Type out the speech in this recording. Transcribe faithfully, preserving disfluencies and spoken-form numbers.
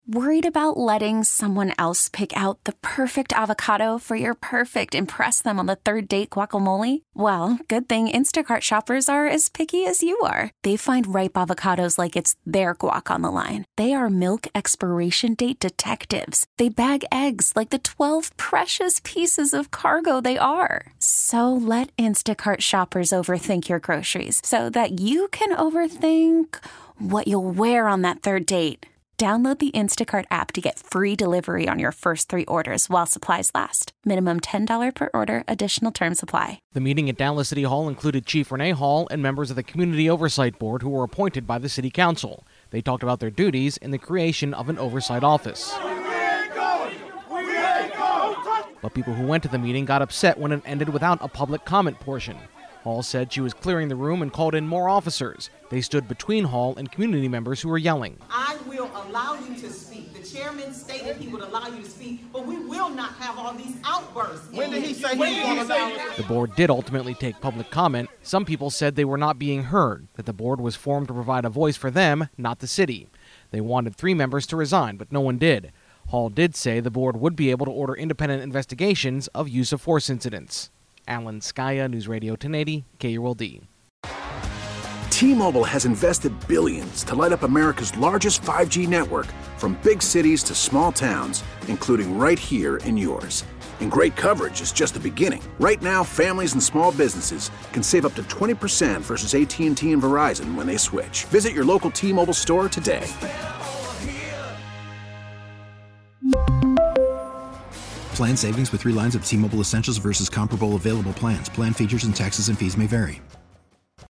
Worried about letting someone else pick out the perfect avocado for your perfect impress them on the third date guacamole? Well, good thing Instacart shoppers are as picky as you are. They find ripe avocados like it's their guac on the line. They are milk expiration date detectives. They bag eggs like the twelve precious pieces of cargo they are. So let Instacart shoppers overthink your groceries so that you can overthink what you'll wear on that third date. Download the Instacart app to get free delivery on your first three orders while supplies last. Minimum ten dollars per order. Additional terms apply. The meeting at Dallas City Hall included Chief Renee Hall and members of the Community Oversight Board who were appointed by the City Council. They talked about their duties in the creation of an oversight office. But people who went to the meeting got upset when it ended without a public comment portion. Hall said she was clearing the room and called in more officers. They stood between Hall and community members who were yelling. I will allow you to speak. The chairman stated he would allow you to speak, but we will not have all these outbursts. When did he say he was going to allow? The board did ultimately take public comment. Some people said they were not being heard, that the board was formed to provide a voice for them, not the city. They wanted three members to resign, but no one did. Hall did say the board would be able to order independent investigations of use of force incidents. Alan Skaya, News Radio ten eighty, K U L D. T-Mobile has invested billions to light up America's largest five G network, from big cities to small towns, including right here in yours. And great coverage is just the beginning. Right now, families and small businesses can save up to twenty percent versus A T and T and Verizon when they switch. Visit your local T-Mobile store today. Plan savings with three lines of T-Mobile Essentials versus comparable available plans. Plan features and taxes and fees may vary.